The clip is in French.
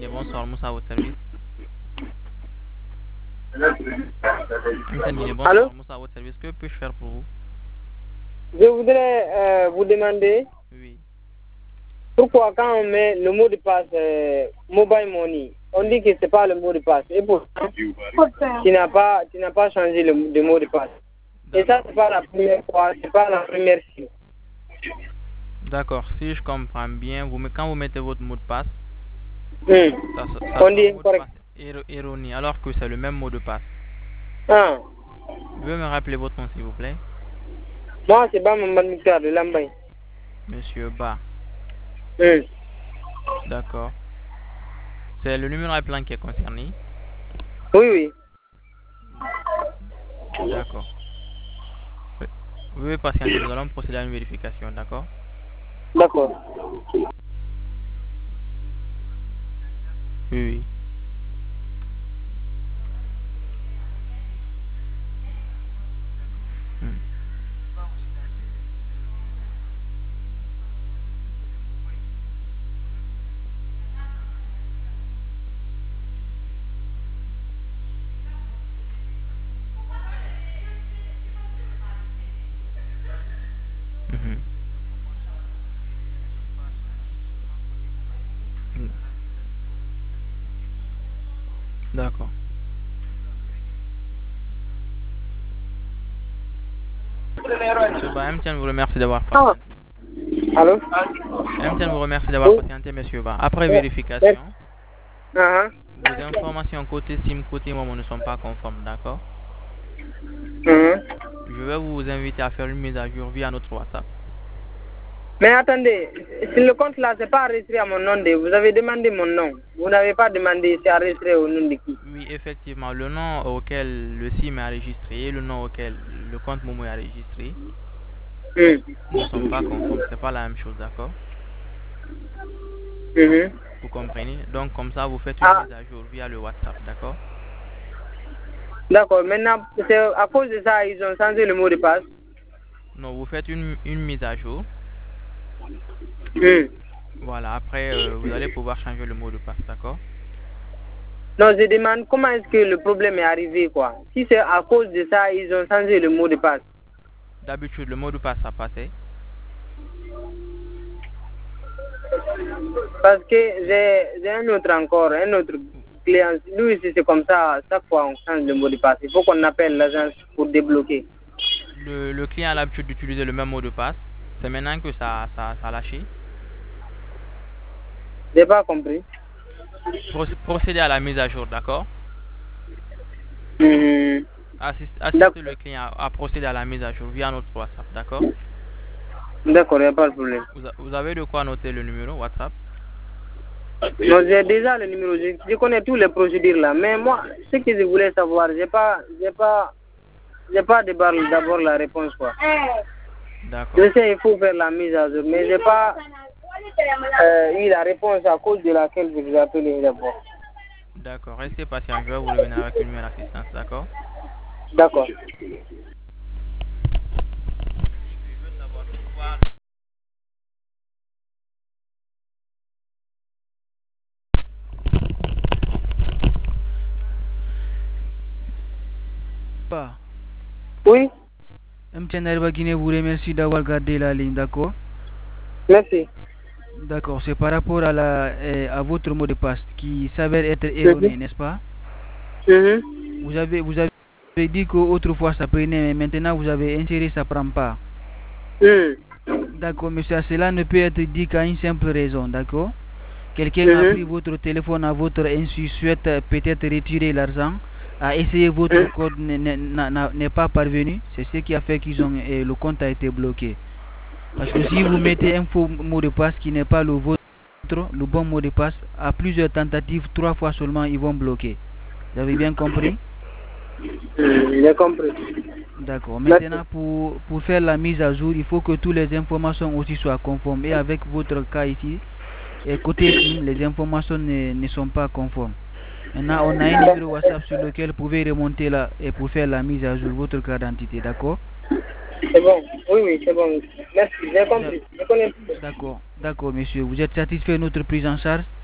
Mine, bonsoir, Moussa à votre service. Mine, Allô? bonsoir, Moussa à votre service. Que puis-je faire pour vous? Je voudrais vous demander Oui. pourquoi quand on met le mot de passe mobile money, on dit que c'est pas le mot de passe. Et pourtant, tu n'as pas changé le mot de passe. Et ça, c'est pas la première fois, c'est pas la première fois. D'accord, si je comprends bien, quand vous mettez votre mot de passe, ça On sort dit un mot de incorrect. passe erroné, alors que c'est le même mot de passe. Ah, Vous pouvez me rappeler votre nom, s'il vous plaît? moi, c'est pas mon Victor de Lambaye. Monsieur Ba. Hum. D'accord. C'est le numéro appelant qui est concerné? Oui, oui. D'accord. Vous pouvez patienter, nous allons procéder à une vérification, d'accord? D'accord. Oui, oui. Hmm. Mhm. Hmm. D'accord. Monsieur Ba, MTN vous remercie d'avoir Ah. patienté. Allô? MTN vous remercie d'avoir Oui. patienté, monsieur Ba. Après vérification, Ah, vos informations côté SIM, côté Momo ne sont pas conformes, d'accord? Je vais vous inviter à faire une mise à jour via notre WhatsApp. Mais attendez, si le compte là, c'est pas enregistré à mon nom, vous avez demandé mon nom. Vous n'avez pas demandé c'est enregistré au nom de qui? Oui, effectivement, le nom auquel le SIM est enregistré et le nom auquel le compte Momo est enregistré ne sont pas conformes. C'est pas la même chose, d'accord? Vous comprenez? Donc, comme ça, vous faites une Ah, mise à jour via le WhatsApp, d'accord? d'accord. Maintenant, c'est à cause de ça, ils ont changé le mot de passe. Non, vous faites une mise à jour. Voilà, après, vous allez pouvoir changer le mot de passe, d'accord? Non, je demande comment est-ce que le problème est arrivé, quoi. Si c'est à cause de ça, ils ont changé le mot de passe. D'habitude, le mot de passe a passé. Parce que j'ai un autre encore, un autre client. Lui aussi, c'est comme ça. Chaque fois, on change le mot de passe. Il faut qu'on appelle l'agence pour débloquer. Le client a l'habitude d'utiliser le même mot de passe. C'est maintenant que ça a lâché. J'ai pas compris. Procédez à la mise à jour, d'accord? Assistez le client à procéder à la mise à jour via notre WhatsApp, d'accord? D'accord, il n'y a pas de problème. Vous avez de quoi noter le numéro WhatsApp? Non, j'ai déjà le numéro. Je connais toutes les procédures là. Mais moi, ce que je voulais savoir, j'ai pas d'abord la réponse, quoi. D'accord. Je sais, il faut faire la mise à jour, mais j'ai pas eu la réponse à cause de laquelle je vous ai appelé d'abord. D'accord, restez patient, je vais vous revenir avec une meilleure assistance, d'accord? D'accord. Pas. Oui, MTN Alba Guinée vous remercie d'avoir gardé la ligne, d'accord? merci. D'accord, c'est par rapport à votre mot de passe qui s'avère être erroné, n'est-ce pas? Vous avez dit qu'autrefois ça prenait, mais maintenant vous avez inséré ça prend pas. D'accord, monsieur, cela ne peut être dit qu'à une simple raison, d'accord? Quelqu'un a pris votre téléphone à votre insu, souhaite peut-être retirer l'argent, a essayé votre code, n'est pas parvenu. C'est ce qui a fait le compte a été bloqué. Parce que si vous mettez un faux mot de passe qui n'est pas le vôtre, le bon mot de passe, à plusieurs tentatives, 3 fois seulement, ils vont bloquer. Vous avez bien compris? J'ai compris. D'accord. Maintenant, pour faire la mise à jour, il faut que toutes les informations aussi soient conformes. Et avec votre cas ici, et côté SIM, les informations ne sont pas conformes. Maintenant, on a un numéro WhatsApp sur lequel vous pouvez remonter là et pour faire la mise à jour votre carte d'identité, d'accord? C'est bon. Oui, c'est bon. Merci, j'ai compris. Je connais. D'accord, monsieur. Vous êtes satisfait de notre prise en charge?